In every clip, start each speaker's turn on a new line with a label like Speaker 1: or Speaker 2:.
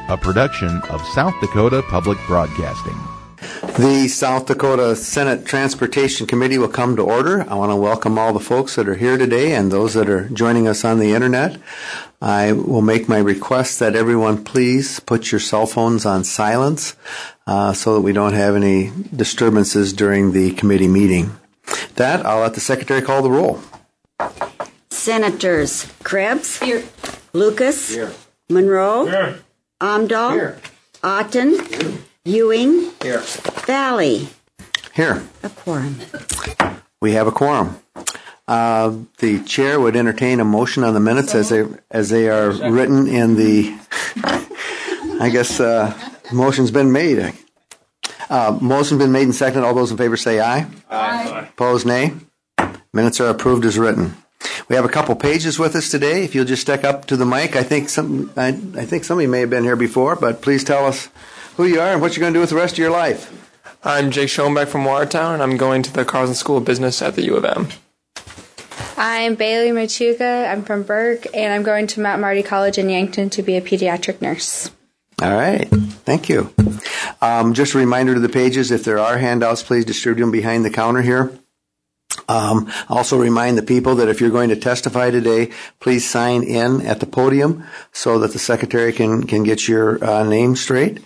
Speaker 1: a production of South Dakota Public Broadcasting.
Speaker 2: The South Dakota Senate Transportation Committee will come to order. I want to welcome all the folks that are here today and those that are joining us on the internet. I will make my request that everyone please put your cell phones on silence so that we don't have any disturbances during the committee meeting. With that, I'll let the Secretary call the roll.
Speaker 3: Senators Krebs. Here. Lucas. Here. Monroe. Here. Amdahl. Here. Otten. Here. Ewing. Here. Valley.
Speaker 2: Here.
Speaker 3: A quorum.
Speaker 2: We have a quorum. The chair would entertain a motion on the minutes as they are written in the. I guess motion's been made. Motion's been made and seconded. All those in favor say aye. Aye. Opposed, nay. Minutes are approved as written. We have a couple pages with us today. If you'll just step up to the mic, I think somebody may have been here before, but please tell us who you are and what you're going to do with the rest of your life.
Speaker 4: I'm Jake Schoenbeck from Watertown, and I'm going to the Carlson School of Business at the U of M.
Speaker 5: I'm Bailey Machuga. I'm from Burke, and I'm going to Mount Marty College in Yankton to be a pediatric nurse.
Speaker 2: All right. Thank you. Just a reminder to the pages, if there are handouts, please distribute them behind the counter here. Also remind the people that if you're going to testify today, please sign in at the podium so that the secretary can get your name straight.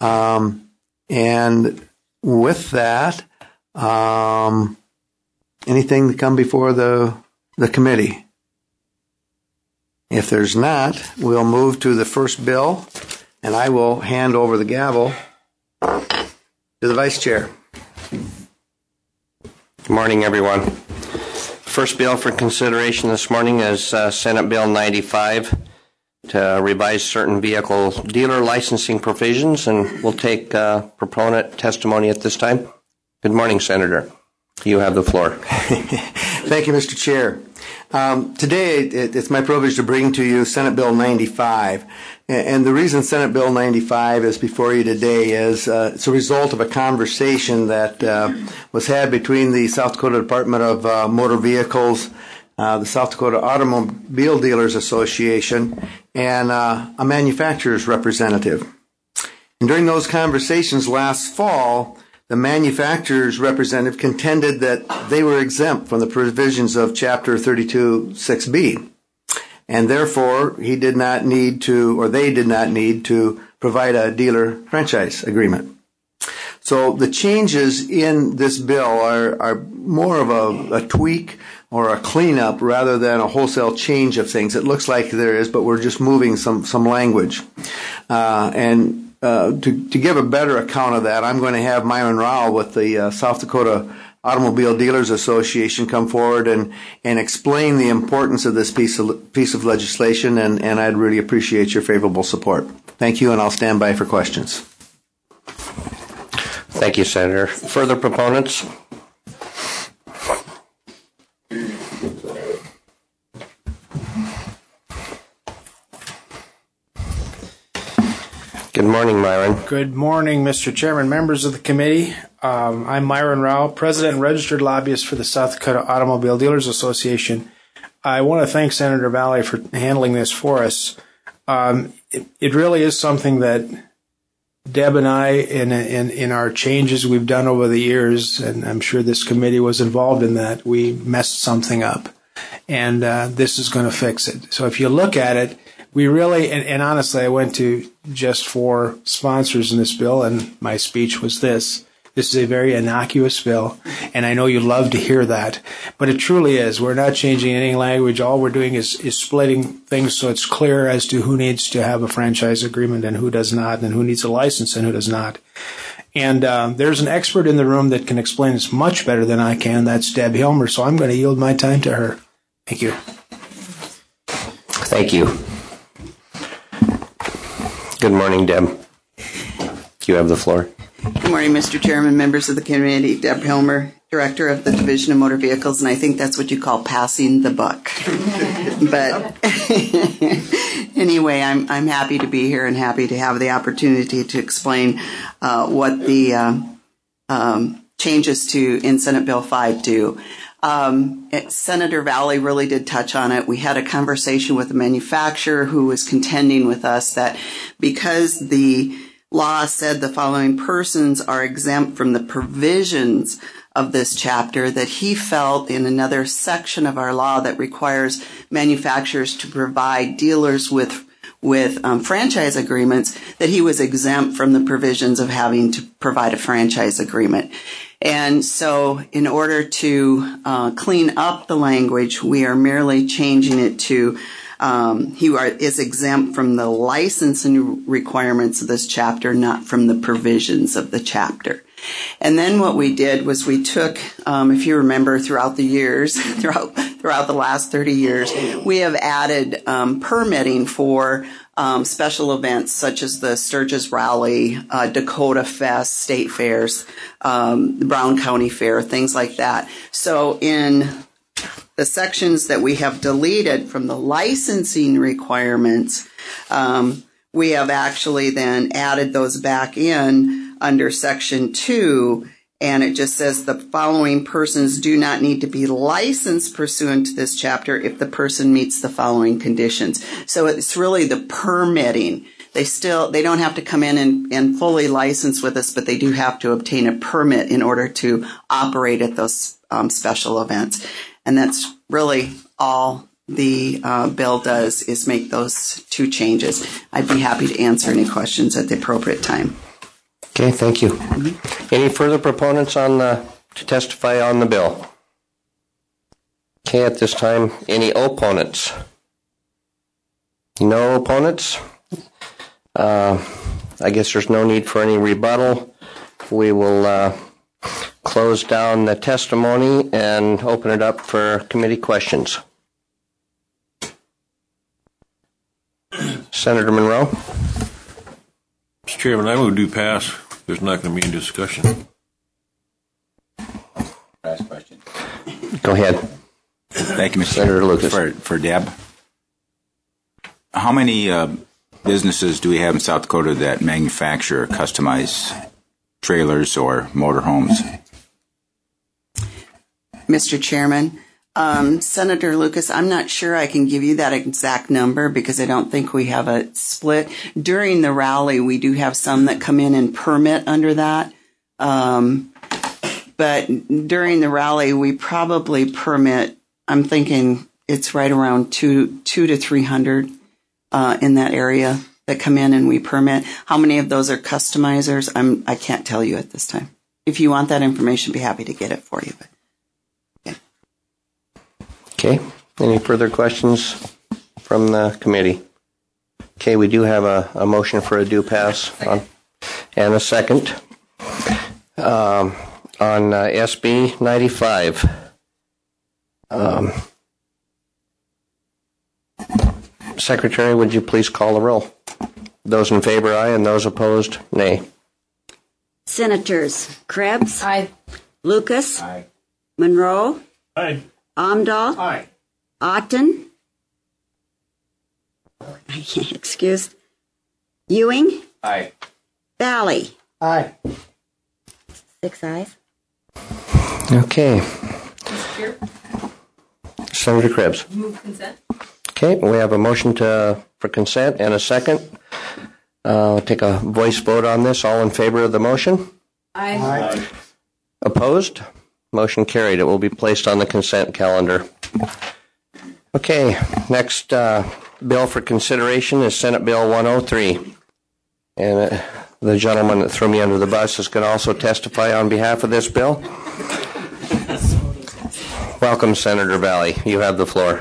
Speaker 2: And with that, anything to come before the committee? If there's not, we'll move to the first bill, and I will hand over the gavel to the vice chair.
Speaker 6: Good morning, everyone. First bill for consideration this morning is Senate Bill 95 to revise certain vehicle dealer licensing provisions, and we'll take proponent testimony at this time. Good morning, Senator. You have the floor.
Speaker 2: Thank you, Mr. Chair. Today, it's my privilege to bring to you Senate Bill 95. And the reason Senate Bill 95 is before you today is it's a result of a conversation that was had between the South Dakota Department of Motor Vehicles, the South Dakota Automobile Dealers Association, and a manufacturer's representative. And during those conversations last fall, the manufacturer's representative contended that they were exempt from the provisions of Chapter 32(6)B. And therefore, they did not need to provide a dealer franchise agreement. So the changes in this bill are more of a tweak or a cleanup rather than a wholesale change of things. It looks like there is, but we're just moving some language. To give a better account of that, I'm going to have Myron Rowell with the South Dakota Automobile Dealers Association come forward and explain the importance of this piece of legislation, and I'd really appreciate your favorable support. Thank you, and I'll stand by for questions.
Speaker 6: Thank you, Senator. Further proponents? Good morning, Myron.
Speaker 7: Good morning, Mr. Chairman, members of the committee. I'm Myron Rowell, President and Registered Lobbyist for the South Dakota Automobile Dealers Association. I want to thank Senator Valley for handling this for us. It really is something that Deb and I, in our changes we've done over the years, and I'm sure this committee was involved in that, we messed something up. And this is going to fix it. So if you look at it, we really, and honestly, I went to just 4 sponsors in this bill, and my speech was this. This is a very innocuous bill, and I know you love to hear that, but it truly is. We're not changing any language. All we're doing is splitting things so it's clear as to who needs to have a franchise agreement and who does not, and who needs a license and who does not. And there's an expert in the room that can explain this much better than I can. That's Deb Hilmer, so I'm going to yield my time to her. Thank you.
Speaker 6: Thank you. Good morning, Deb. You have the floor.
Speaker 8: Good morning, Mr. Chairman, members of the committee. Deb Hilmer, Director of the Division of Motor Vehicles, and I think that's what you call passing the buck. But anyway, I'm happy to be here and happy to have the opportunity to explain what the changes to in Senate Bill 5 do. Senator Valley really did touch on it. We had a conversation with a manufacturer who was contending with us that because the law said the following persons are exempt from the provisions of this chapter, that he felt in another section of our law that requires manufacturers to provide dealers with franchise agreements, that he was exempt from the provisions of having to provide a franchise agreement. And so in order to clean up the language, we are merely changing it to is exempt from the licensing requirements of this chapter, not from the provisions of the chapter. And then what we did was we took, if you remember, throughout the years, throughout the last 30 years, we have added permitting for special events such as the Sturgis Rally, Dakota Fest, state fairs, the Brown County Fair, things like that. So in the sections that we have deleted from the licensing requirements, we have actually then added those back in under Section 2, and it just says the following persons do not need to be licensed pursuant to this chapter if the person meets the following conditions. So it's really the permitting. They don't have to come in and fully license with us, but they do have to obtain a permit in order to operate at those special events. And that's really all the bill does, is make those two changes. I'd be happy to answer any questions at the appropriate time.
Speaker 6: Okay, thank you. Any further proponents to testify on the bill? Okay, at this time, any opponents? No opponents? I guess there's no need for any rebuttal. We will close down the testimony and open it up for committee questions. Senator Monroe?
Speaker 9: Mr. Chairman, I move do pass. There's not going to be any discussion.
Speaker 10: Last question.
Speaker 6: Go ahead.
Speaker 10: Thank you, Mr.
Speaker 6: Senator Lucas.
Speaker 10: For Deb. How many businesses do we have in South Dakota that manufacture customized trailers or motorhomes?
Speaker 8: Mr. Chairman, Senator Lucas, I'm not sure I can give you that exact number because I don't think we have a split. During the rally, we do have some that come in and permit under that. But during the rally, we probably permit, I'm thinking it's right around 200 to 300 in that area that come in and we permit. How many of those are customizers? I can't tell you at this time. If you want that information, I'd be happy to get it for you. But.
Speaker 6: Okay. Any further questions from the committee? Okay, we do have a motion for a due pass and a second on SB 95. Secretary, would you please call the roll? Those in favor, aye, and those opposed, nay.
Speaker 3: Senators Krebs.
Speaker 5: Aye.
Speaker 3: Lucas.
Speaker 10: Aye.
Speaker 3: Monroe.
Speaker 9: Aye.
Speaker 3: Amdahl.
Speaker 9: Aye.
Speaker 3: Otten. Excused. Ewing.
Speaker 10: Aye.
Speaker 3: Valley.
Speaker 7: Aye.
Speaker 3: 6 ayes.
Speaker 6: Okay. Senator Krebs.
Speaker 11: Move consent.
Speaker 6: Okay, we have a motion for consent and a second. Take a voice vote on this. All in favor of the motion?
Speaker 11: Aye.
Speaker 9: Aye.
Speaker 6: Opposed? Motion carried. It will be placed on the consent calendar. Okay, next bill for consideration is Senate Bill 103. And the gentleman that threw me under the bus is going to also testify on behalf of this bill. Welcome, Senator Valley. You have the floor.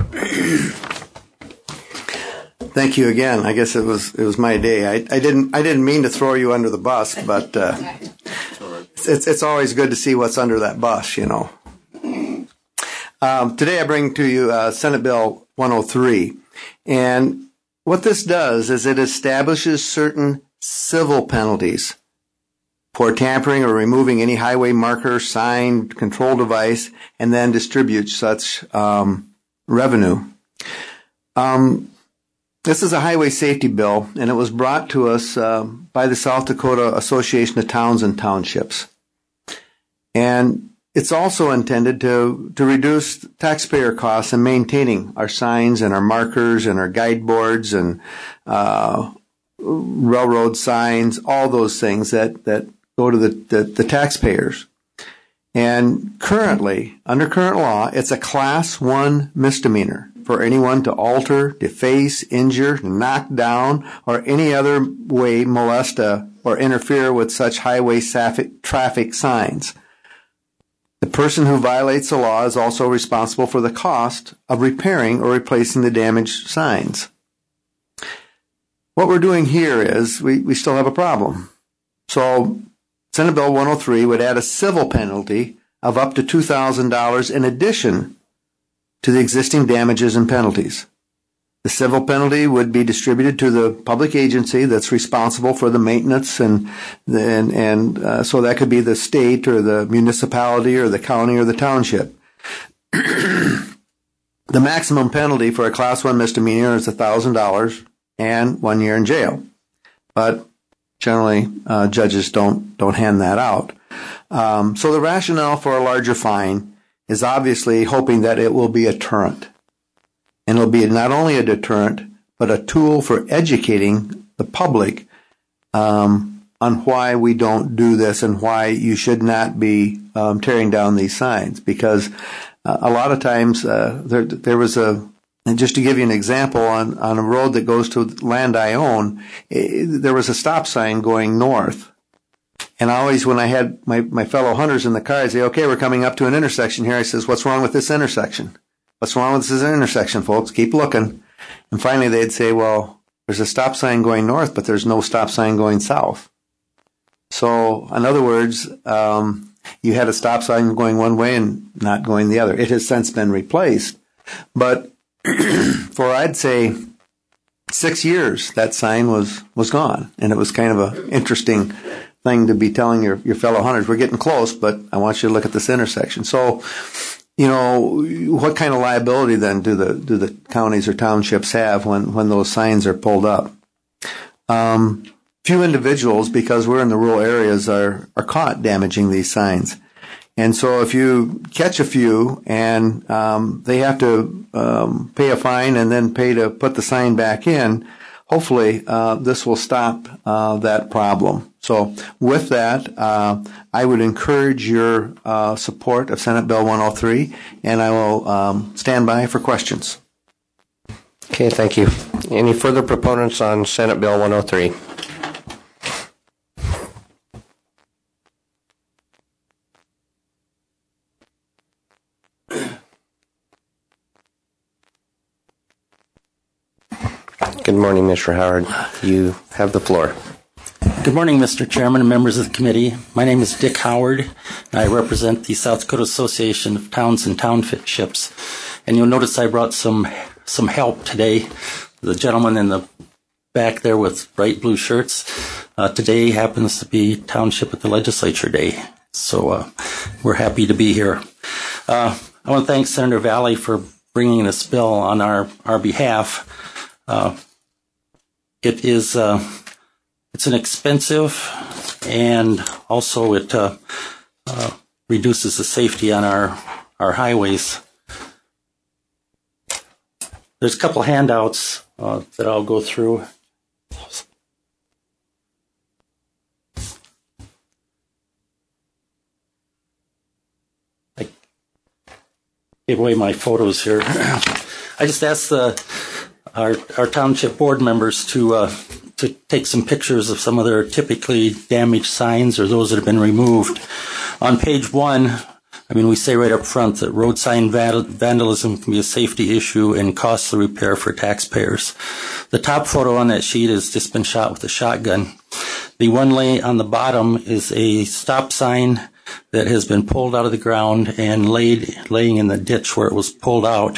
Speaker 2: Thank you again. I guess it was my day. I didn't mean to throw you under the bus, but it's always good to see what's under that bus, you know. Today I bring to you Senate Bill 103, and what this does is it establishes certain civil penalties for tampering or removing any highway marker, sign, control device, and then distributes such revenue. This is a highway safety bill, and it was brought to us by the South Dakota Association of Towns and Townships. And it's also intended to reduce taxpayer costs in maintaining our signs and our markers and our guide boards and railroad signs, all those things that go to the taxpayers. And currently, under current law, it's a Class 1 misdemeanor for anyone to alter, deface, injure, knock down, or any other way molest or interfere with such highway traffic signs. The person who violates the law is also responsible for the cost of repairing or replacing the damaged signs. What we're doing here is we still have a problem. So Senate Bill 103 would add a civil penalty of up to $2,000 in addition to the existing damages and penalties. The civil penalty would be distributed to the public agency that's responsible for the maintenance, and so that could be the state or the municipality or the county or the township. The maximum penalty for a Class 1 misdemeanor is $1,000 and 1 year in jail. But generally, judges don't hand that out. So the rationale for a larger fine is obviously hoping that it will be a deterrent. And it'll be not only a deterrent, but a tool for educating the public on why we don't do this and why you should not be tearing down these signs. Because a lot of times there was and just to give you an example, on a road that goes to land I own, there was a stop sign going north. And always when I had my fellow hunters in the car, I'd say, okay, we're coming up to an intersection here. I says, what's wrong with this intersection? What's wrong with this intersection, folks? Keep looking. And finally they'd say, well, there's a stop sign going north, but there's no stop sign going south. So, in other words, you had a stop sign going one way and not going the other. It has since been replaced. But for, I'd say, 6 years, that sign was gone. And it was kind of an interesting thing to be telling your fellow hunters, we're getting close, but I want you to look at this intersection. So, you know, what kind of liability then do the counties or townships have when those signs are pulled up? Few individuals, because we're in the rural areas, are caught damaging these signs. And so if you catch a few and they have to pay a fine and then pay to put the sign back in, hopefully this will stop that problem. So with that, I would encourage your support of Senate Bill 103, and I will stand by for questions.
Speaker 6: Okay, thank you. Any further proponents on Senate Bill 103? Good morning, Mr. Howard. You have the floor.
Speaker 11: Good morning, Mr. Chairman and members of the committee. My name is Dick Howard, and I represent the South Dakota Association of Towns and Townships. And you'll notice I brought some help today. The gentleman in the back there with bright blue shirts, today happens to be Township at the Legislature Day. So we're happy to be here. I want to thank Senator Valley for bringing this bill on our behalf. It's an expensive, and also it reduces the safety on our highways. There's a couple handouts that I'll go through. I gave away my photos here. I just asked our township board members to take some pictures of some of their typically damaged signs or those that have been removed. On page 1, we say right up front that road sign vandalism can be a safety issue and costly repair for taxpayers. The top photo on that sheet has just been shot with a shotgun. The one on the bottom is a stop sign that has been pulled out of the ground and laying in the ditch where it was pulled out.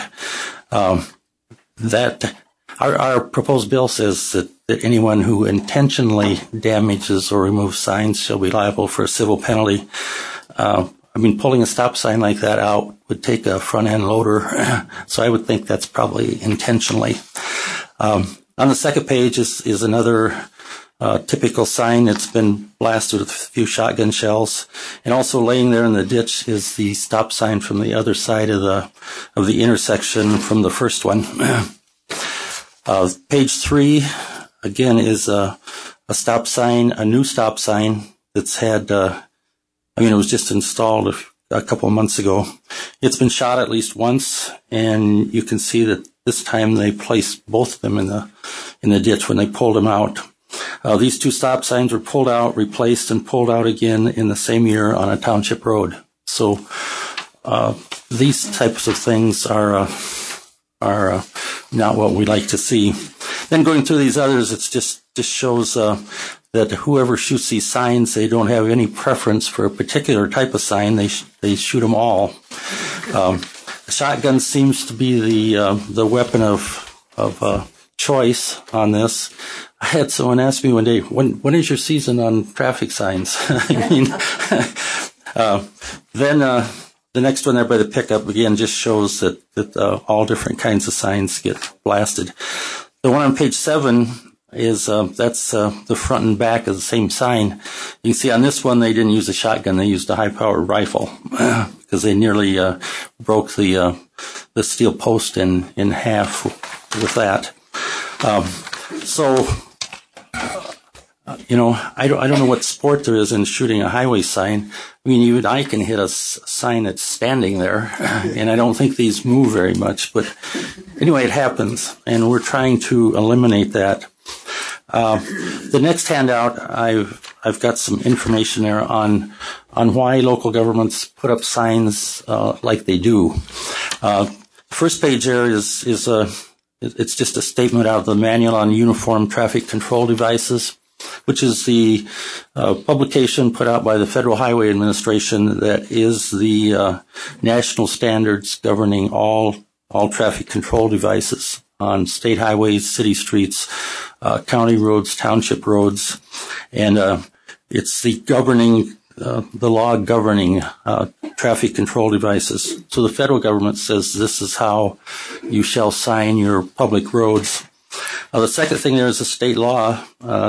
Speaker 11: Our proposed bill says that anyone who intentionally damages or removes signs shall be liable for a civil penalty. Pulling a stop sign like that out would take a front-end loader, so I would think that's probably intentionally. On the second page is another typical sign. It's been blasted with a few shotgun shells. And also laying there in the ditch is the stop sign from the other side of the intersection from the first one. Page 3, again, is a stop sign, a new stop sign that's had, it was just installed a couple of months ago. It's been shot at least once, and you can see that this time they placed both of them in the ditch when they pulled them out. These two stop signs were pulled out, replaced, and pulled out again in the same year on a township road. So these types of things are not what we like to see. Then going through these others, it just shows that whoever shoots these signs, they don't have any preference for a particular type of sign. They shoot them all. The shotgun seems to be the weapon of choice on this. I had someone ask me one day, when is your season on traffic signs? Then the next one there by the pickup, again, just shows that all different kinds of signs get blasted. The one on page 7 is that's the front and back of the same sign. You can see on this one they didn't use a shotgun; they used a high-powered rifle because they nearly broke the steel post in half with that. I don't know what sport there is in shooting a highway sign. I mean, even I can hit a sign that's standing there, and I don't think these move very much. But anyway, it happens, and we're trying to eliminate that. The next handout, I've got some information there on why local governments put up signs like they do. The first page there is it's just a statement out of the Manual on Uniform Traffic Control Devices, which is the publication put out by the Federal Highway Administration that is the national standards governing all traffic control devices on state highways, city streets, county roads, township roads, and it's the law governing traffic control devices. So the federal government says this is how you shall sign your public roads. The second thing there is a state law,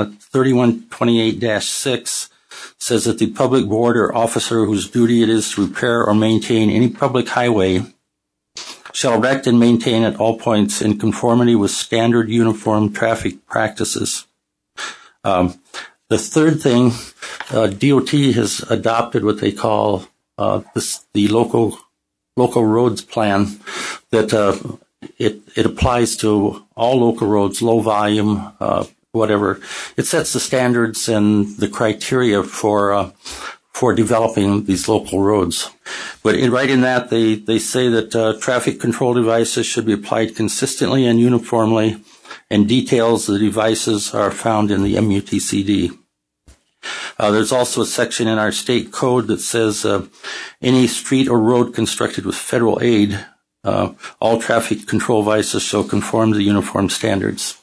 Speaker 11: 3128-6, says that the public board or officer whose duty it is to repair or maintain any public highway shall erect and maintain at all points in conformity with standard uniform traffic practices. The third thing, DOT has adopted what they call the local roads plan that it applies to all local roads, low volume, whatever. It sets the standards and the criteria for developing these local roads. But right in that, they say that traffic control devices should be applied consistently and uniformly, and details of the devices are found in the MUTCD. There's also a section in our state code that says any street or road constructed with federal aid, all traffic control devices shall conform to the uniform standards.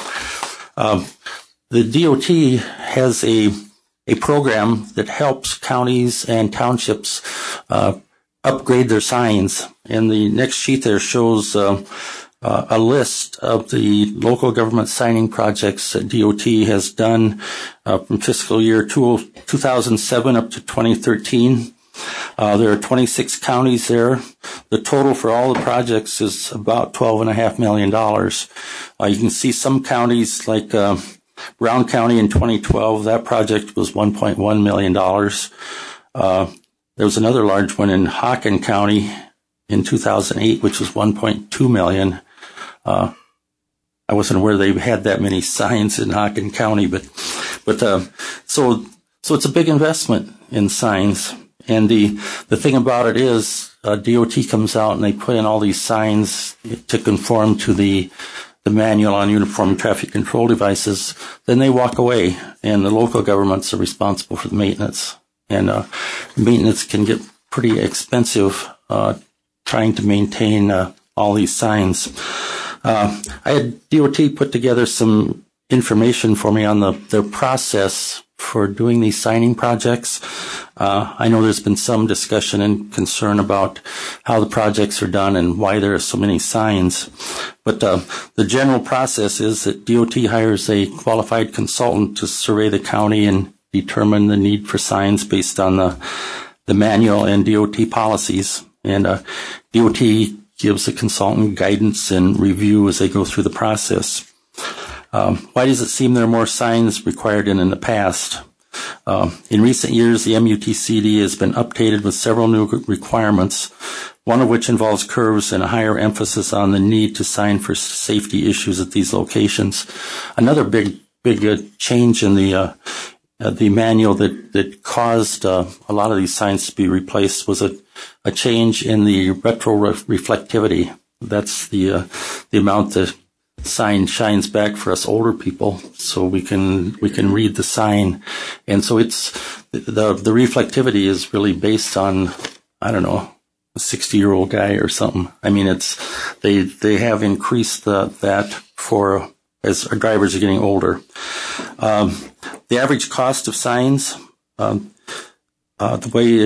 Speaker 11: The DOT has a program that helps counties and townships upgrade their signs. And the next sheet there shows a list of the local government signing projects that DOT has done from fiscal year 2007 up to 2013. There are 26 counties there. The total for all the projects is about $12.5 million. You can see some counties like Brown County in 2012, that project was $1.1 million. There was another large one in Hockin County in 2008, which was $1.2 million. I wasn't aware they had that many signs in Hockin County, but so it's a big investment in signs. And the thing about it is, DOT comes out and they put in all these signs to conform to the Manual on Uniform Traffic Control Devices. Then they walk away, and the local governments are responsible for the maintenance. And maintenance can get pretty expensive trying to maintain all these signs. I had DOT put together some information for me on their process for doing these signing projects. I know there's been some discussion and concern about how the projects are done and why there are so many signs. But the general process is that DOT hires a qualified consultant to survey the county and determine the need for signs based on the manual and DOT policies. And DOT gives the consultant guidance and review as they go through the process. Why does it seem there are more signs required than in the past? In recent years, the MUTCD has been updated with several new requirements, one of which involves curves and a higher emphasis on the need to sign for safety issues at these locations. Another big change in the manual that caused a lot of these signs to be replaced was a change in the retroreflectivity. That's the amount the sign shines back for us older people, so we can read the sign. And so it's the reflectivity is really based on, I don't know, a 60-year-old guy or something. I mean, they have increased that for as our drivers are getting older. The average cost of signs, DOT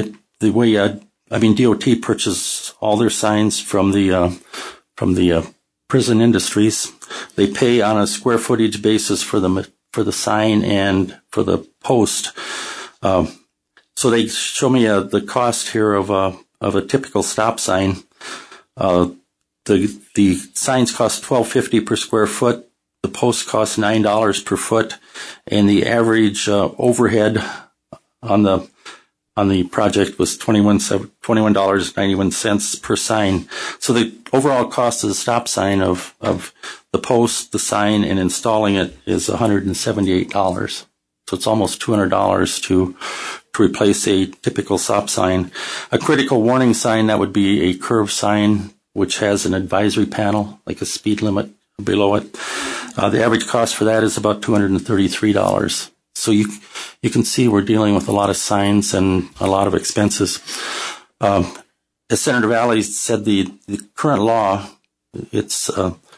Speaker 11: purchases all their signs from the prison industries. They pay on a square footage basis for the sign and for the post. So they show me the cost here of a typical stop sign. The signs cost $12.50 per square foot. The post costs $9 per foot, and the average overhead on the project was $21.91 per sign. So the overall cost of the stop sign of the post, the sign, and installing it is $178. So it's almost $200 to replace a typical stop sign. A critical warning sign, that would be a curved sign which has an advisory panel, like a speed limit below it. The average cost for that is about $233. So you can see we're dealing with a lot of signs and a lot of expenses. As Senator Valley said, the current law, it's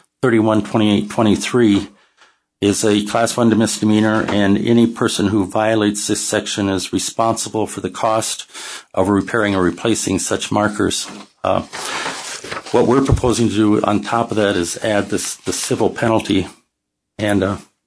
Speaker 11: 312823, is a Class 1 misdemeanor, and any person who violates this section is responsible for the cost of repairing or replacing such markers. What we're proposing to do on top of that is add the civil penalty. And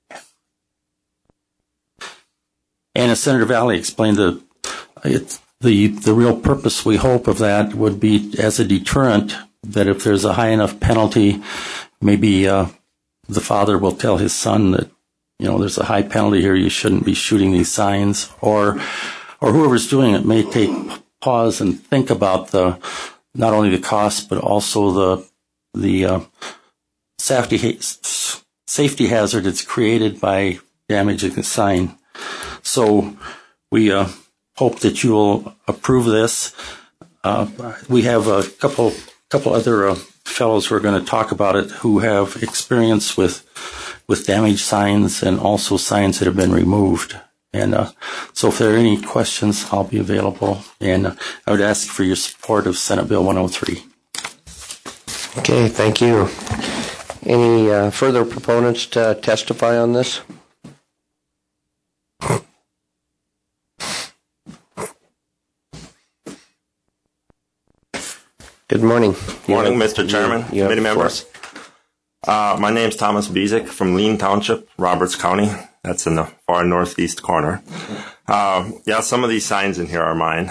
Speaker 11: as Senator Valley explained, the real purpose, we hope, of that would be as a deterrent, that if there's a high enough penalty, maybe the father will tell his son that, there's a high penalty here, you shouldn't be shooting these signs, or whoever's doing it may take pause and think about not only the cost but also the safety hazard that's created by damaging the sign. So we hope that you will approve this. We have a couple other fellows who are going to talk about it who have experience with damaged signs and also signs that have been removed. And so if there are any questions, I'll be available. And I would ask for your support of Senate Bill 103.
Speaker 6: Okay, thank you. Any further proponents to testify on this? Good morning.
Speaker 12: Morning, Mr. Chairman, committee members. My name's Thomas Biesick from Lean Township, Roberts County. That's in the far northeast corner. Some of these signs in here are mine.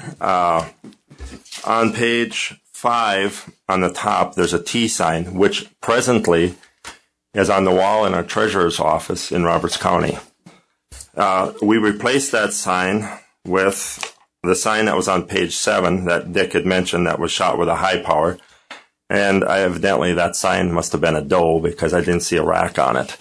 Speaker 12: On page 5, on the top, there's a T sign, which presently is on the wall in our treasurer's office in Roberts County. We replaced that sign with the sign that was on page 7 that Dick had mentioned that was shot with a high power. And evidently that sign must have been a doe because I didn't see a rack on it.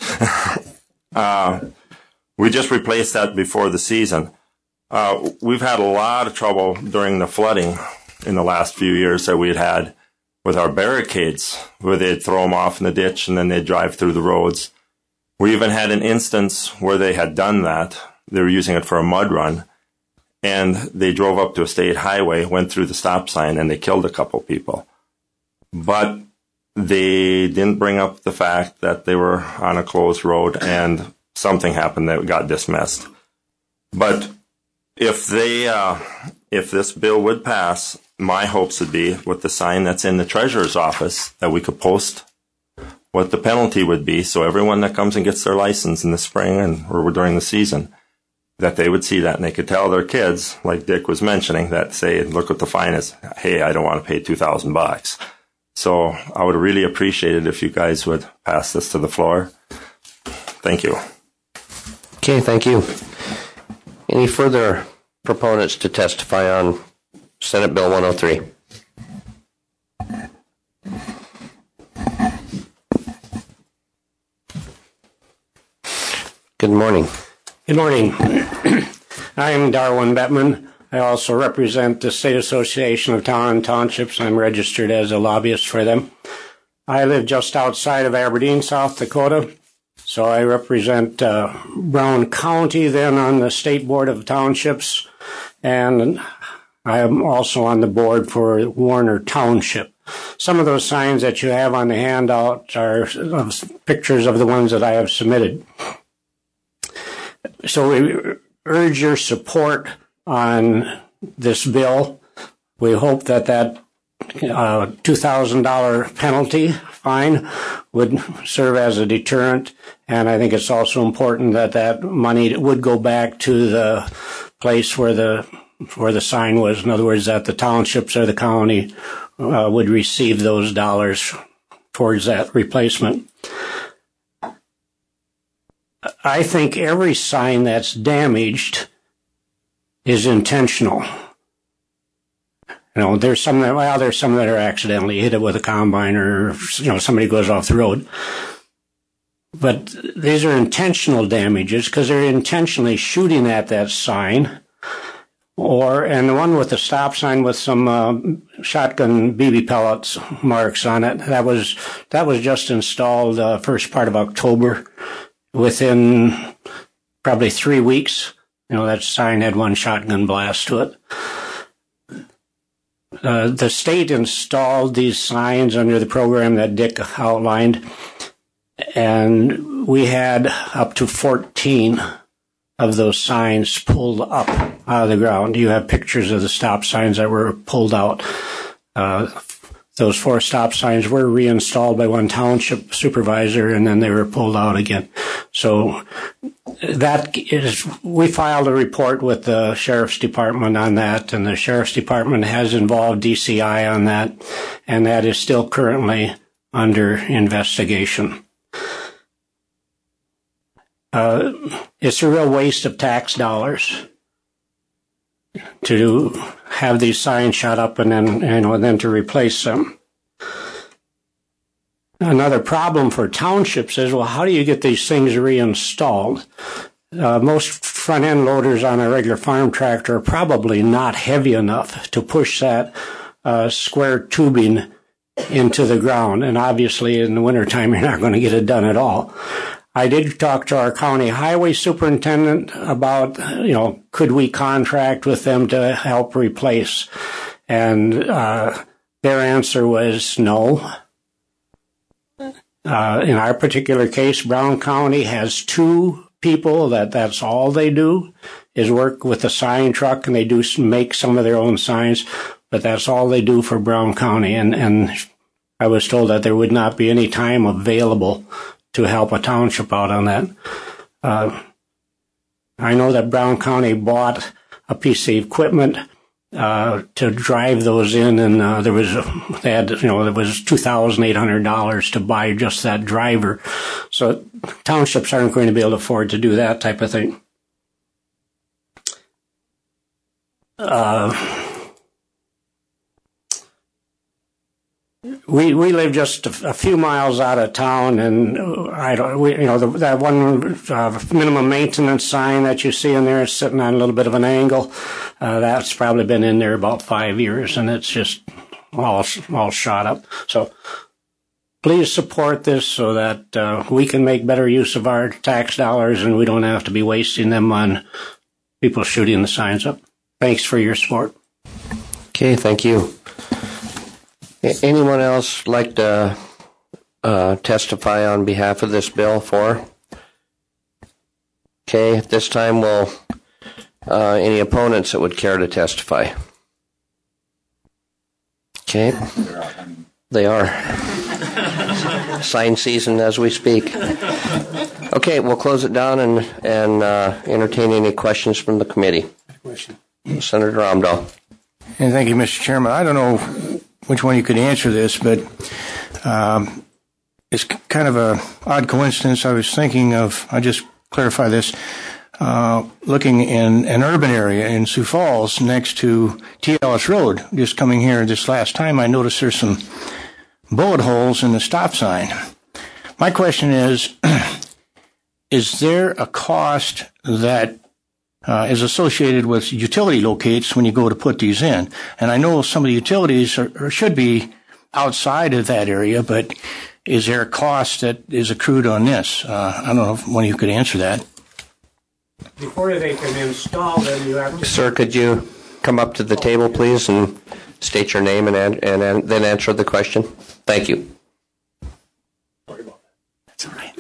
Speaker 12: We just replaced that before the season. We've had a lot of trouble during the flooding in the last few years that we'd had with our barricades, where they'd throw them off in the ditch and then they'd drive through the roads. We even had an instance where they had done that. They were using it for a mud run. And they drove up to a state highway, went through the stop sign, and they killed a couple people. But they didn't bring up the fact that they were on a closed road and something happened that got dismissed. But if this bill would pass, my hopes would be with the sign that's in the treasurer's office that we could post what the penalty would be, so everyone that comes and gets their license in the spring or during the season, that they would see that and they could tell their kids, like Dick was mentioning, that say, look what the fine is. Hey, I don't want to pay $2,000. So I would really appreciate it if you guys would pass this to the floor. Thank you.
Speaker 6: Okay, thank you. Any further proponents to testify on Senate Bill 103? Good morning.
Speaker 13: Good morning. I'm Darwin Bettman. I also represent the State Association of Town and Townships. I'm registered as a lobbyist for them. I live just outside of Aberdeen, South Dakota, so I represent Brown County then on the State Board of Townships, and I am also on the board for Warner Township. Some of those signs that you have on the handout are pictures of the ones that I have submitted. So we urge your support on this bill. We hope that $2,000 penalty fine would serve as a deterrent, and I think it's also important that money would go back to the place where the sign was. In other words, that the townships or the county would receive those dollars towards that replacement. I think every sign that's damaged is intentional. There's some that are accidentally hit it with a combine, or somebody goes off the road. But these are intentional damages because they're intentionally shooting at that sign. And the one with the stop sign with some shotgun BB pellets marks on it, that was just installed first part of October. Within probably 3 weeks, that sign had one shotgun blast to it. The state installed these signs under the program that Dick outlined, and we had up to 14 of those signs pulled up out of the ground. You have pictures of the stop signs that were pulled out. Those 4 stop signs were reinstalled by one township supervisor, and then they were pulled out again. So we filed a report with the Sheriff's Department on that, and the Sheriff's Department has involved DCI on that, and that is still currently under investigation. It's a real waste of tax dollars to have these signs shot up and then to replace them. Another problem for townships is, how do you get these things reinstalled? Most front-end loaders on a regular farm tractor are probably not heavy enough to push that square tubing into the ground, and obviously in the wintertime you're not going to get it done at all. I did talk to our county highway superintendent about, could we contract with them to help replace? And their answer was no. In our particular case, Brown County has 2 people that's all they do is work with the sign truck, and they do make some of their own signs, but that's all they do for Brown County. And I was told that there would not be any time available to help a township out on that. I know that Brown County bought a piece of equipment to drive those in, and there was $2,800 to buy just that driver. So townships aren't going to be able to afford to do that type of thing. We live just a few miles out of town, and that one minimum maintenance sign that you see in there is sitting on a little bit of an angle. That's probably been in there about 5 years, and it's just all shot up. So please support this so that we can make better use of our tax dollars, and we don't have to be wasting them on people shooting the signs up. Thanks for your support.
Speaker 6: Okay, thank you. Anyone else like to testify on behalf of this bill for? Okay, at this time we'll Any opponents that would care to testify? Okay. They are. Sign season as we speak. Okay, we'll close it down and entertain any questions from the committee. Senator Amdahl.
Speaker 14: And thank you, Mr. Chairman. I don't know which one you could answer this, but it's kind of a odd coincidence. I was thinking of, I'll just clarify this, looking in an urban area in Sioux Falls next to T. Ellis Road. Just coming here this last time, I noticed there's some bullet holes in the stop sign. My question is there a cost that is associated with utility locates when you go to put these in? And I know some of the utilities should be outside of that area, but is there a cost that is accrued on this? I don't know if one of you could answer that.
Speaker 13: Before they can install them, you have to...
Speaker 6: Sir, could you come up to the table, please, and state your name and then answer the question? Thank you.
Speaker 13: That's all right.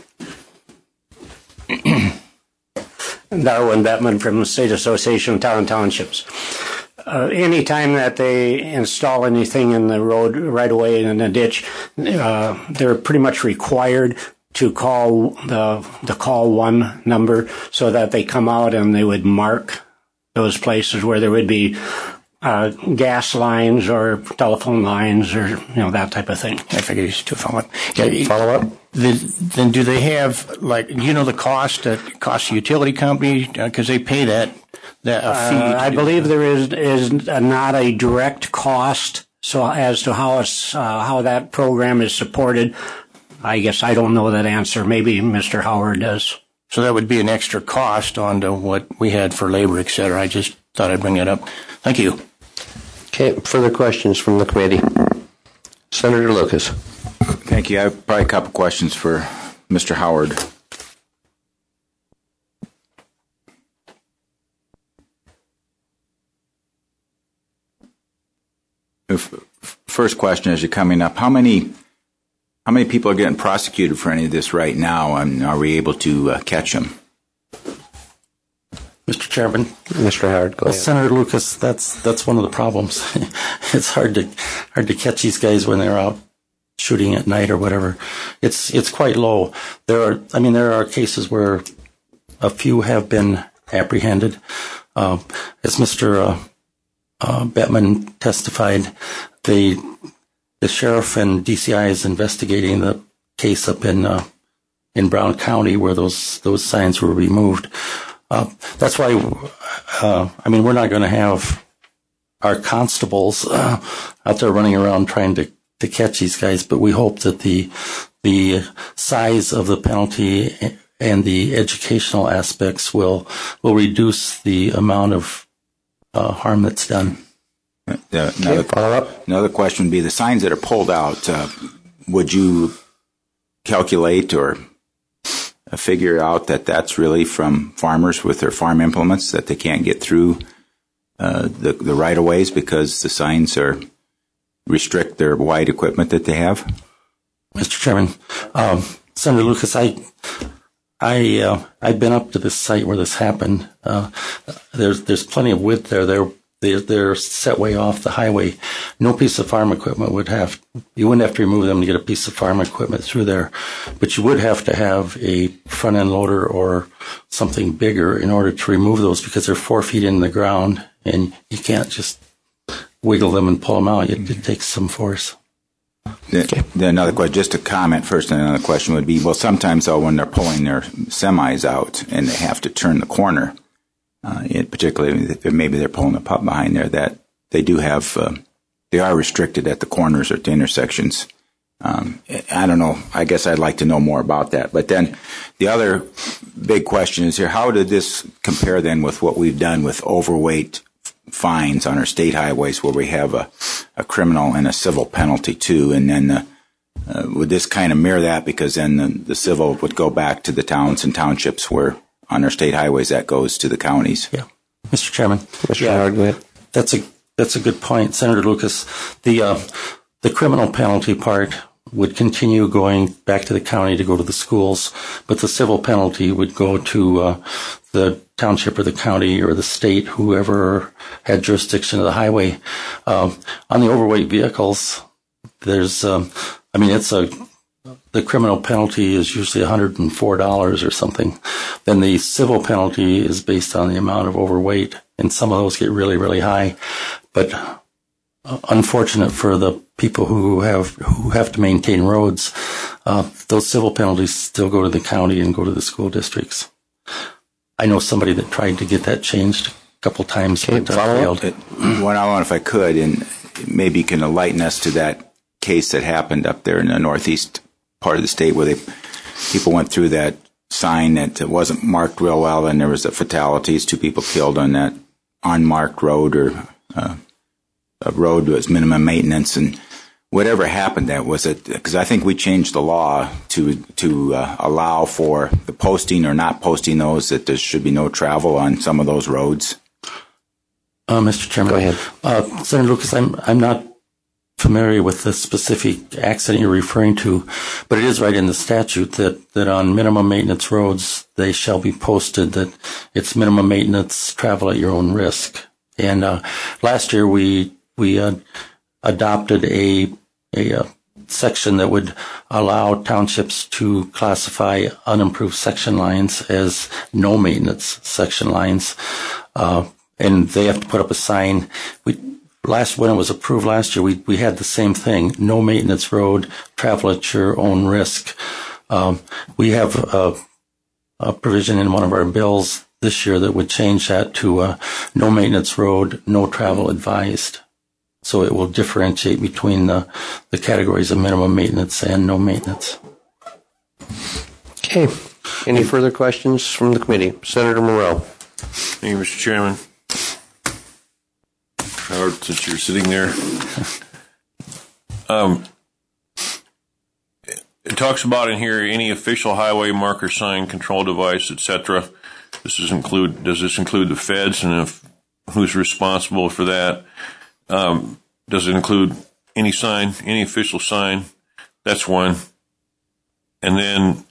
Speaker 13: Darwin Bettman from the State Association of Town and Townships. Anytime that they install anything in the road right away in a ditch, they're pretty much required to call the call one number so that they come out and they would mark those places where there would be gas lines or telephone lines or that type of thing.
Speaker 14: I figured you should follow up.
Speaker 6: Follow up.
Speaker 14: Then do they have the cost that costs the utility company because they pay that fee?
Speaker 13: I believe there is not a direct cost so as to how that program is supported. I guess I don't know that answer. Maybe Mr. Howard does.
Speaker 14: So that would be an extra cost onto what we had for labor, et cetera. I just thought I'd bring that up. Thank you.
Speaker 6: Okay, further questions from the committee? Senator Lucas.
Speaker 10: Thank you. I have probably a couple questions for Mr. Howard. First question as you're coming up, how many people are getting prosecuted for any of this right now, and are we able to catch them?
Speaker 11: Mr. Chairman.
Speaker 6: Mr. Howard, go ahead.
Speaker 11: Senator Lucas, that's one of the problems. It's hard to catch these guys when they're out shooting at night or whatever. It's quite low. There are cases where a few have been apprehended. As Mr. Bettman testified, the sheriff and DCI is investigating the case up in Brown County where those signs were removed. That's why, we're not going to have our constables out there running around trying to catch these guys, but we hope that the size of the penalty and the educational aspects will reduce the amount of harm that's done.
Speaker 10: Another question would be the signs that are pulled out. Would you calculate or figure out that that's really from farmers with their farm implements, that they can't get through the right-of-ways because the signs restrict their wide equipment that they have?
Speaker 11: Mr. Chairman, Senator Lucas, I've been up to this site where this happened. There's plenty of width there. They're set way off the highway. No piece of farm equipment you wouldn't have to remove them to get a piece of farm equipment through there, but you would have to have a front end loader or something bigger in order to remove those because they're 4 feet in the ground and you can't just wiggle them and pull them out. It takes some force.
Speaker 10: Then another question, just a comment first, and another question would be, well, sometimes though when they're pulling their semis out and they have to turn the corner, particularly if maybe they're pulling a pup behind there, that they do have, they are restricted at the corners or at the intersections. I don't know. I guess I'd like to know more about that. But then the other big question is here, how did this compare then with what we've done with overweight fines on our state highways where we have a criminal and a civil penalty too? And then would this kind of mirror that, because then the civil would go back to the towns and townships where on our state highways that goes to the counties?
Speaker 11: Yeah. Mr. Chairman.
Speaker 6: Mr. Howard, go ahead.
Speaker 11: That's a good point, Senator Lucas. The criminal penalty part would continue going back to the county to go to the schools, but the civil penalty would go to the township or the county or the state, whoever had jurisdiction of the highway. On the overweight vehicles, there's, the criminal penalty is usually $104 or something. Then the civil penalty is based on the amount of overweight, and some of those get really, really high. But unfortunate for the people who have to maintain roads, those civil penalties still go to the county and go to the school districts. I know somebody that tried to get that changed a couple times, but failed.
Speaker 10: What I want, if I could, and maybe you can enlighten us to that case that happened up there in the northeast part of the state where people went through that sign that wasn't marked real well, and there was a fatalities, 2 people killed on that unmarked road, or a road was minimum maintenance, and whatever happened, that was it. Because I think we changed the law to allow for the posting or not posting those, that there should be no travel on some of those roads.
Speaker 11: Mr. Chairman,
Speaker 6: go ahead.
Speaker 11: Senator Lucas, I'm not familiar with the specific accident you're referring to, but it is right in the statute that on minimum maintenance roads, they shall be posted that it's minimum maintenance, travel at your own risk. And last year we adopted a section that would allow townships to classify unimproved section lines as no maintenance section lines, and they have to put up a sign. When it was approved last year, we had the same thing: no maintenance road, travel at your own risk. We have a provision in one of our bills this year that would change that to no maintenance road, no travel advised. So it will differentiate between the categories of minimum maintenance and no maintenance.
Speaker 6: Okay. Any further questions from the committee? Senator Moreau.
Speaker 9: Thank you, Mr. Chairman. Howard, since you're sitting there. It talks about in here any official highway marker, sign, control device, etc. Does this include the feds, and who's responsible for that? Does it include any sign, any official sign? That's one. And then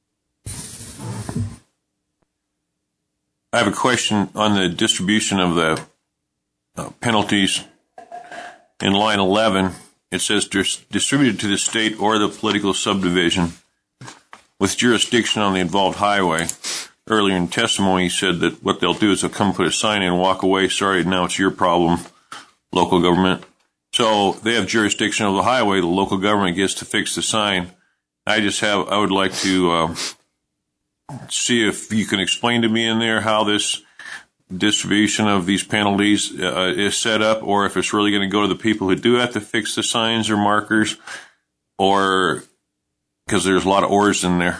Speaker 9: I have a question on the distribution of the penalties. In line 11, it says distributed to the state or the political subdivision with jurisdiction on the involved highway. Earlier in testimony, he said that what they'll do is they'll come put a sign in and walk away. Sorry, now it's your problem, local government. So they have jurisdiction of the highway. The local government gets to fix the sign. I would like to see if you can explain to me in there how this distribution of these penalties is set up, or if it's really going to go to the people who do have to fix the signs or markers, or because there's a lot of ors in there.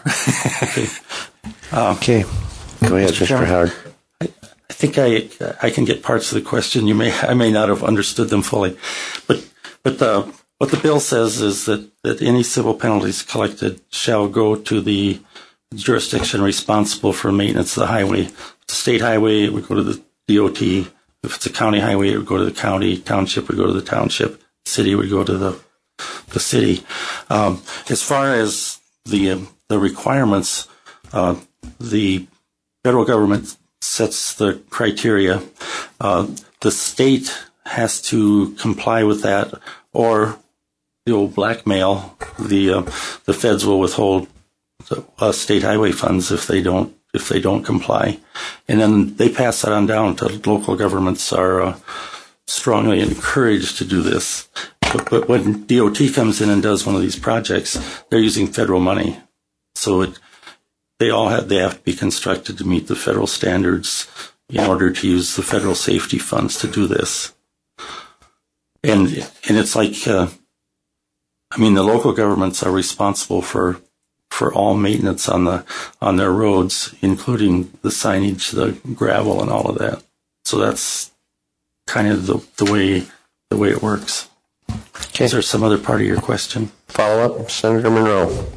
Speaker 6: Okay. Go ahead, Mr. Howard.
Speaker 11: I think I can get parts of the question. I may not have understood them fully, but what the bill says is that any civil penalties collected shall go to the jurisdiction responsible for maintenance of the highway. If it's a state highway, it would go to the DOT. If it's a county highway, it would go to the county. Township would go to the township. City would go to the city. As far as the requirements, the federal government sets the criteria. The state has to comply with that, or you'll blackmail. The feds will withhold state highway funds if they don't comply, and then they pass that on down to local governments. Are strongly encouraged to do this, but when DOT comes in and does one of these projects, they're using federal money, so they have to be constructed to meet the federal standards in order to use the federal safety funds to do this. And it's like, the local governments are responsible for all maintenance on their roads, including the signage, the gravel, and all of that. So that's kind of the way it works.
Speaker 6: Okay.
Speaker 11: Is there some other part of your question?
Speaker 6: Follow up, Senator Monroe.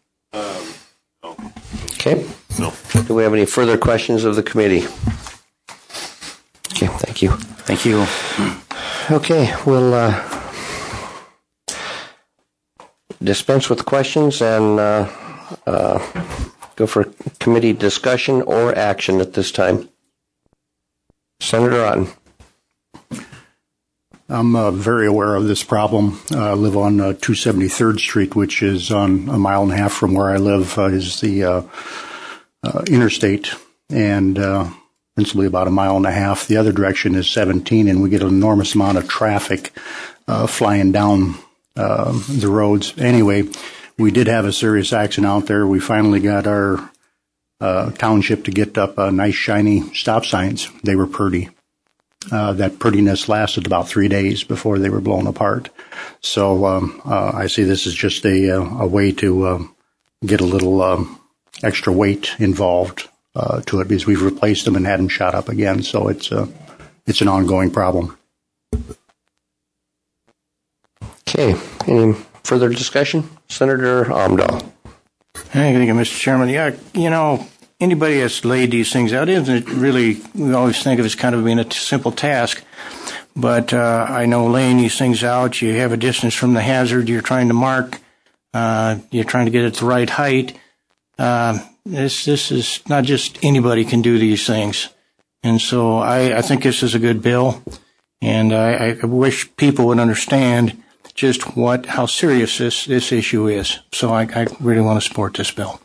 Speaker 6: Okay.
Speaker 9: No.
Speaker 6: Do we have any further questions of the committee? Okay, thank you.
Speaker 11: Thank you.
Speaker 6: dispense with questions and go for committee discussion or action at this time. Senator Otten.
Speaker 15: I'm very aware of this problem. I live on 273rd Street, which is on a mile and a half from where I live, is the interstate, and principally about a mile and a half. The other direction is 17, and we get an enormous amount of traffic flying down the roads. Anyway, we did have a serious accident out there. We finally got our township to get up nice shiny stop signs. They were pretty. That prettiness lasted about 3 days before they were blown apart. So I see this as just a way to get a little extra weight involved to it, because we've replaced them and had them shot up again. So it's an ongoing problem.
Speaker 6: Okay. Any further discussion? Senator Amdahl.
Speaker 14: Thank you, Mr. Chairman. Yeah, anybody that's laid these things out, isn't it really, we always think of it as kind of being a simple task. But I know laying these things out, you have a distance from the hazard you're trying to mark. You're trying to get it the right height. This is not just anybody can do these things. And so I think this is a good bill. And I wish people would understand just how serious this issue is. So I really want to support this bill.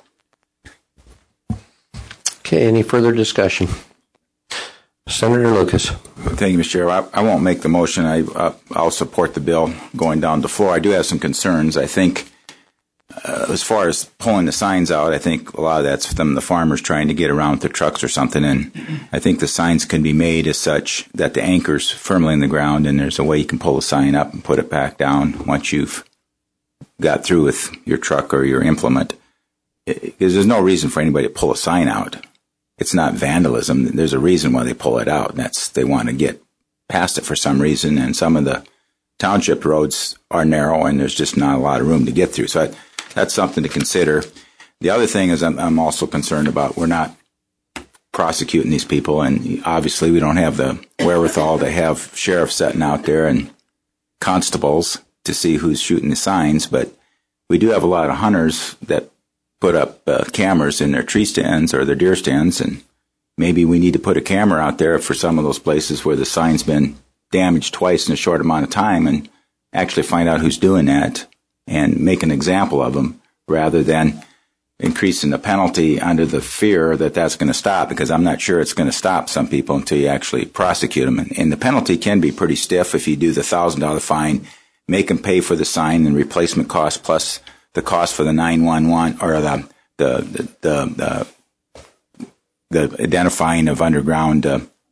Speaker 6: Okay, any further discussion? Senator Lucas.
Speaker 10: Thank you, Mr. Chair. I won't make the motion. I'll support the bill going down the floor. I do have some concerns. I think as far as pulling the signs out, I think a lot of that's from the farmers trying to get around with their trucks or something. And I think the signs can be made as such that the anchor's firmly in the ground, and there's a way you can pull the sign up and put it back down once you've got through with your truck or your implement. Because there's no reason for anybody to pull a sign out. It's not vandalism. There's a reason why they pull it out, and that's they want to get past it for some reason. And some of the township roads are narrow, and there's just not a lot of room to get through. So that's something to consider. The other thing is I'm also concerned about we're not prosecuting these people, and obviously we don't have the wherewithal to have sheriffs sitting out there and constables to see who's shooting the signs. But we do have a lot of hunters that put up cameras in their tree stands or their deer stands, and maybe we need to put a camera out there for some of those places where the sign's been damaged twice in a short amount of time, and actually find out who's doing that and make an example of them, rather than increasing the penalty under the fear that that's going to stop, because I'm not sure it's going to stop some people until you actually prosecute them. And the penalty can be pretty stiff if you do the $1,000 fine, make them pay for the sign and replacement cost plus the cost for the 911 or the identifying of underground,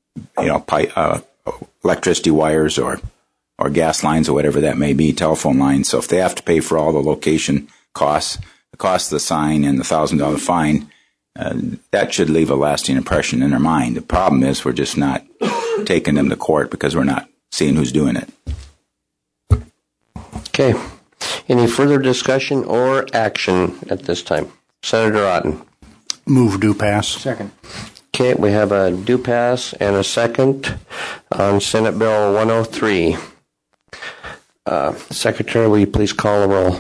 Speaker 10: electricity wires or gas lines or whatever that may be, telephone lines. So if they have to pay for all the location costs, the cost of the sign and the $1,000 fine, that should leave a lasting impression in their mind. The problem is we're just not taking them to court because we're not seeing who's doing it.
Speaker 6: Okay. Any further discussion or action at this time? Senator Otten.
Speaker 15: Move do pass.
Speaker 14: Second.
Speaker 6: Okay, we have a do pass and a second on Senate Bill 103. Secretary, will you please call the roll?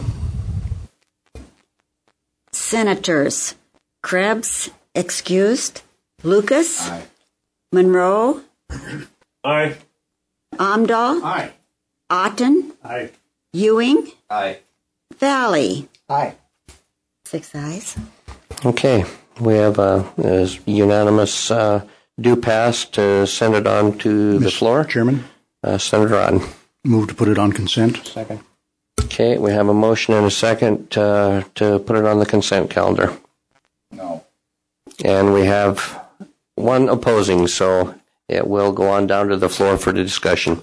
Speaker 3: Senators Krebs, excused. Lucas. Aye. Monroe.
Speaker 12: Aye.
Speaker 3: Amdahl.
Speaker 12: Aye.
Speaker 3: Otten.
Speaker 12: Aye.
Speaker 3: Ewing.
Speaker 12: Aye.
Speaker 3: Valley.
Speaker 12: Aye.
Speaker 3: 6 ayes.
Speaker 6: Okay, we have a unanimous do pass to send it on to the floor.
Speaker 15: Chairman.
Speaker 6: Senator Otten.
Speaker 15: Move to put it on consent.
Speaker 14: Second.
Speaker 6: Okay, we have a motion and a second to put it on the consent calendar.
Speaker 10: No.
Speaker 6: And we have one opposing, so it will go on down to the floor for the discussion.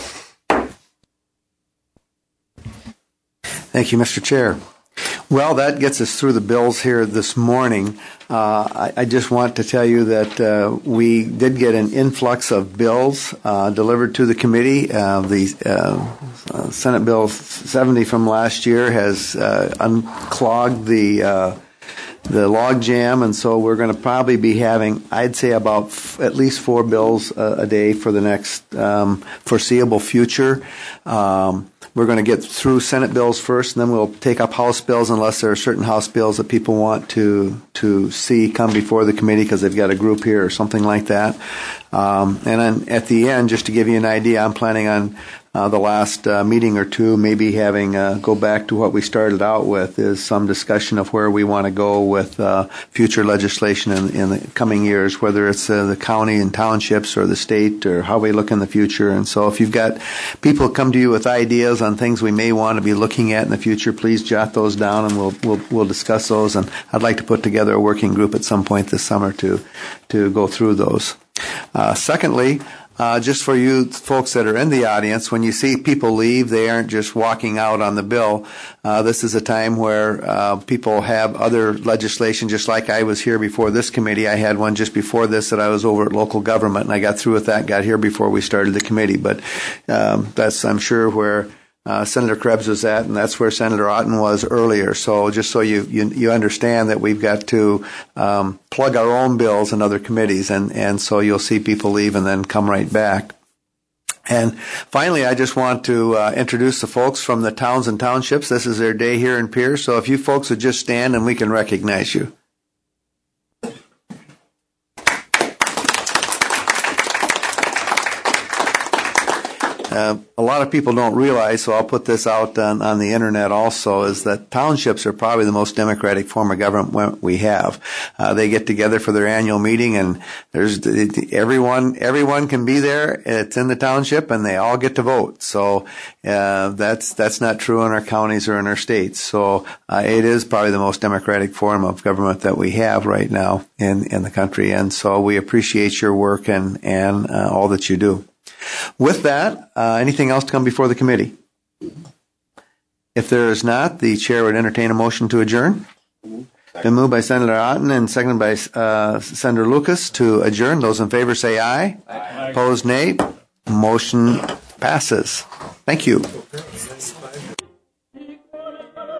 Speaker 2: Thank you, Mr. Chair. Well, that gets us through the bills here this morning. I just want to tell you that we did get an influx of bills delivered to the committee. The Senate Bill 70 from last year has unclogged the log jam, and so we're going to probably be having, I'd say, about at least 4 bills a day for the next foreseeable future. we're going to get through Senate bills first, and then we'll take up House bills unless there are certain House bills that people want to see come before the committee because they've got a group here or something like that. And then at the end, just to give you an idea, I'm planning on the last meeting or two, maybe having go back to what we started out with, is some discussion of where we want to go with future legislation in the coming years, whether it's the county and townships or the state or how we look in the future. And so if you've got people come to you with ideas on things we may want to be looking at in the future, please jot those down and we'll discuss those. And I'd like to put together a working group at some point this summer to go through those. Secondly, just for you folks that are in the audience, when you see people leave, they aren't just walking out on the bill. This is a time where people have other legislation, just like I was here before this committee. I had one just before this that I was over at local government, and I got through with that and got here before we started the committee. But that's, I'm sure, where Senator Krebs was at, and that's where Senator Otten was earlier. So just so you understand that we've got to plug our own bills in other committees, and so you'll see people leave and then come right back. And finally, I just want to introduce the folks from the towns and townships. This is their day here in Pierce, so if you folks would just stand and we can recognize you. A lot of people don't realize, so I'll put this out on the internet also, is that townships are probably the most democratic form of government we have. They get together for their annual meeting, and there's everyone can be there. It's in the township, and they all get to vote. So that's not true in our counties or in our states. So it is probably the most democratic form of government that we have right now in the country, and so we appreciate your work and all that you do. With that, anything else to come before the committee? If there is not, the chair would entertain a motion to adjourn. Been moved by Senator Otten and seconded by Senator Lucas to adjourn. Those in favor say aye. Aye. Opposed, nay. Motion passes. Thank you.